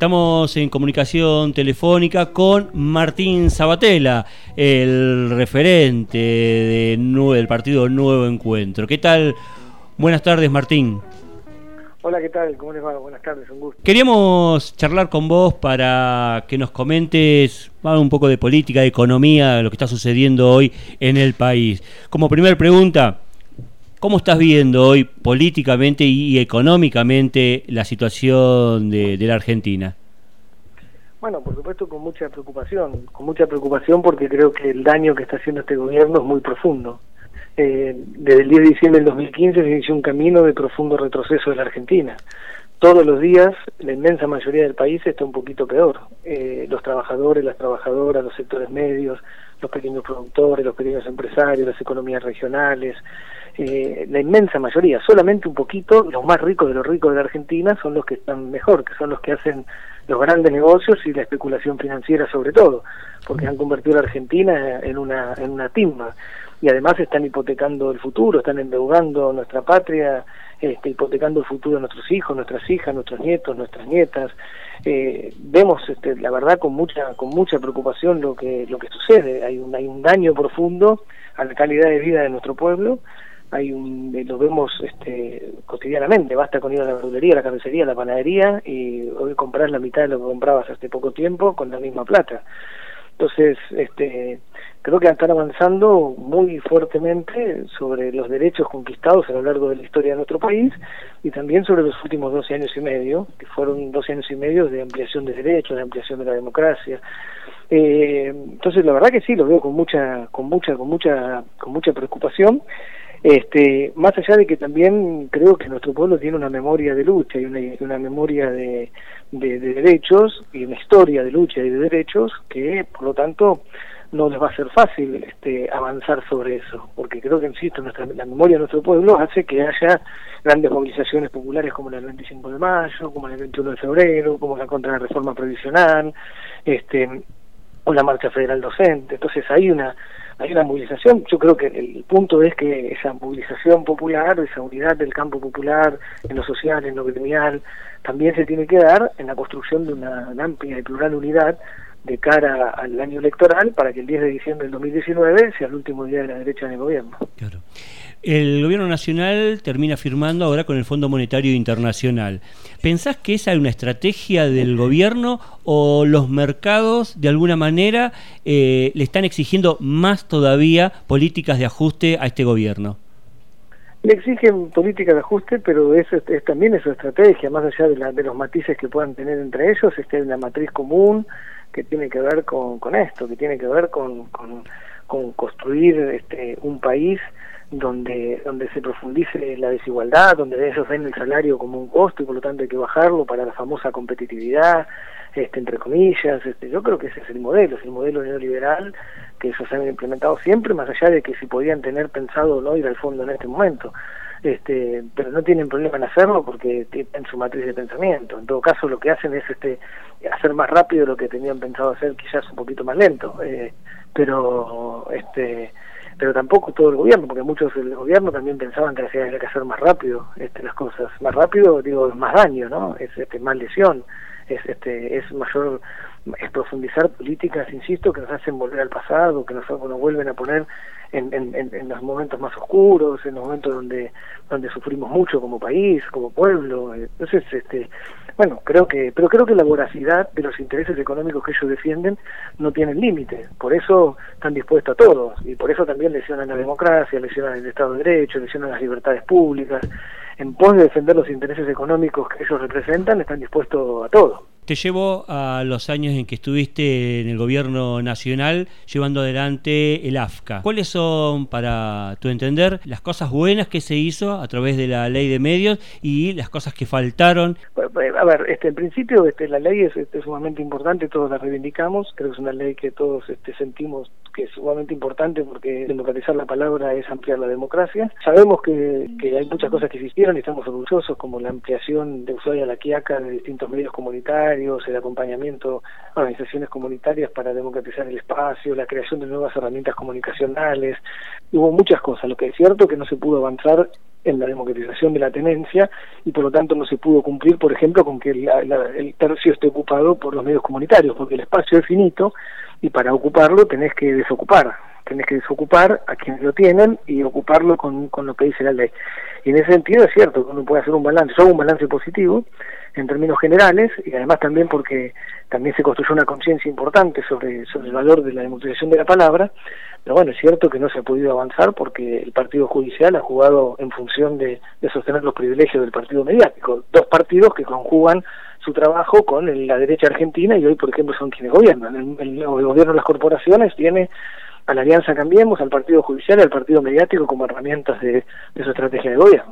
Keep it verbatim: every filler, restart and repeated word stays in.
Estamos en comunicación telefónica con Martín Sabatella, el referente de Nue- del partido Nuevo Encuentro. ¿Qué tal? Buenas tardes, Martín. Hola, ¿qué tal? ¿Cómo les va? Buenas tardes, un gusto. Queríamos charlar con vos para que nos comentes bueno, un poco de política, de economía, lo que está sucediendo hoy en el país. Como primera pregunta, ¿cómo estás viendo hoy políticamente y económicamente la situación de, de la Argentina? Bueno, por supuesto con mucha preocupación, con mucha preocupación porque creo que el daño que está haciendo este gobierno es muy profundo. Eh, desde el diez de diciembre del dos mil quince se inició un camino de profundo retroceso de la Argentina. Todos los días, la inmensa mayoría del país está un poquito peor. Eh, los trabajadores, las trabajadoras, los sectores medios, los pequeños productores, los pequeños empresarios, las economías regionales, eh, la inmensa mayoría, solamente un poquito, los más ricos de los ricos de la Argentina son los que están mejor, que son los que hacen los grandes negocios y la especulación financiera sobre todo, porque han convertido a la Argentina en una, en una timba. Y además están hipotecando el futuro, están endeudando nuestra patria, este, hipotecando el futuro de nuestros hijos, nuestras hijas, nuestros nietos, nuestras nietas. Eh, vemos, este, la verdad, con mucha con mucha preocupación lo que lo que sucede. Hay un hay un daño profundo a la calidad de vida de nuestro pueblo. Hay un lo vemos este, cotidianamente. Basta con ir a la verdulería, a la carnicería, a la panadería y hoy comprar la mitad de lo que comprabas hace poco tiempo con la misma plata. Entonces, este, creo que están avanzando muy fuertemente sobre los derechos conquistados a lo largo de la historia de nuestro país y también sobre los últimos doce años y medio, que fueron doce años y medio de ampliación de derechos, de ampliación de la democracia. Eh, entonces, la verdad que sí, lo veo con mucha, con mucha, con mucha, con mucha preocupación. Este, más allá de que también creo que nuestro pueblo tiene una memoria de lucha y una, una memoria de, de, de derechos y una historia de lucha y de derechos que, por lo tanto, no les va a ser fácil este, avanzar sobre eso, porque creo que, insisto, nuestra, la memoria de nuestro pueblo hace que haya grandes movilizaciones populares como la del veinticinco de mayo, como la del veintiuno de febrero, como la contra la reforma previsional, este, o la marcha federal docente. Entonces hay una hay una movilización. Yo creo que el punto es que esa movilización popular, esa unidad del campo popular en lo social, en lo gremial, también se tiene que dar en la construcción de una amplia y plural unidad de cara al año electoral para que el diez de diciembre del dos mil diecinueve sea el último día de la derecha en el gobierno. Claro. El gobierno nacional termina firmando ahora con el Fondo Monetario Internacional. ¿Pensás que esa es una estrategia del gobierno o los mercados de alguna manera eh, le están exigiendo más todavía políticas de ajuste a este gobierno? Le exigen política de ajuste, pero es, es también es su estrategia, más allá de, la, de los matices que puedan tener entre ellos, es que hay una matriz común que tiene que ver con, con esto, que tiene que ver con, con, con construir este, un país donde donde se profundice la desigualdad, donde ellos ven el salario como un costo y por lo tanto hay que bajarlo para la famosa competitividad, este, entre comillas. Este, yo creo que ese es el modelo, es el modelo neoliberal que ellos han implementado siempre, más allá de que si podían tener pensado o no ir al fondo en este momento. Este, pero no tienen problema en hacerlo porque tienen su matriz de pensamiento. En todo caso, lo que hacen es este hacer más rápido lo que tenían pensado hacer, quizás un poquito más lento, eh, pero este pero tampoco todo el gobierno, porque muchos del gobierno también pensaban que había que hacer más rápido este, las cosas. Más rápido, digo, es más daño, ¿no? Es este, más lesión, es este es mayor, es profundizar políticas, insisto, que nos hacen volver al pasado, que nos, nos vuelven a poner en, en, en los momentos más oscuros, en los momentos donde donde sufrimos mucho como país, como pueblo. Entonces, este bueno, creo que pero creo que la voracidad de los intereses económicos que ellos defienden no tienen límite. Por eso están dispuestos a todos y por eso también lesionan la democracia, lesionan el Estado de Derecho, lesionan las libertades públicas. En pos de defender los intereses económicos que ellos representan, están dispuestos a todo. Te llevo a los años en que estuviste en el gobierno nacional llevando adelante el A F C A. ¿Cuáles son, para tu entender, las cosas buenas que se hizo a través de la ley de medios y las cosas que faltaron? A ver, este, en principio este, la ley es, este, sumamente importante, todos la reivindicamos, creo que es una ley que todos este, sentimos que es sumamente importante porque democratizar la palabra es ampliar la democracia. Sabemos que, que hay muchas cosas que se hicieron y estamos orgullosos, como la ampliación de Ushuaia a La Quiaca de distintos medios comunitarios, el acompañamiento a organizaciones comunitarias para democratizar el espacio, la creación de nuevas herramientas comunicacionales. Hubo muchas cosas, lo que es cierto que no se pudo avanzar en la democratización de la tenencia, y por lo tanto no se pudo cumplir, por ejemplo, con que la, la, el tercio esté ocupado por los medios comunitarios, porque el espacio es finito y para ocuparlo tenés que desocupar, tenés que desocupar a quienes lo tienen y ocuparlo con, con lo que dice la ley. Y en ese sentido es cierto que uno puede hacer un balance, yo hago un balance positivo en términos generales, y además también porque también se construyó una conciencia importante sobre, sobre el valor de la democratización de la palabra. Pero bueno, es cierto que no se ha podido avanzar porque el partido judicial ha jugado en función de, de sostener los privilegios del partido mediático. Dos partidos que conjugan su trabajo con el, la derecha argentina, y hoy, por ejemplo, son quienes gobiernan. El, el, el gobierno de las corporaciones tiene a la Alianza Cambiemos, al partido judicial y al partido mediático como herramientas de, de su estrategia de gobierno.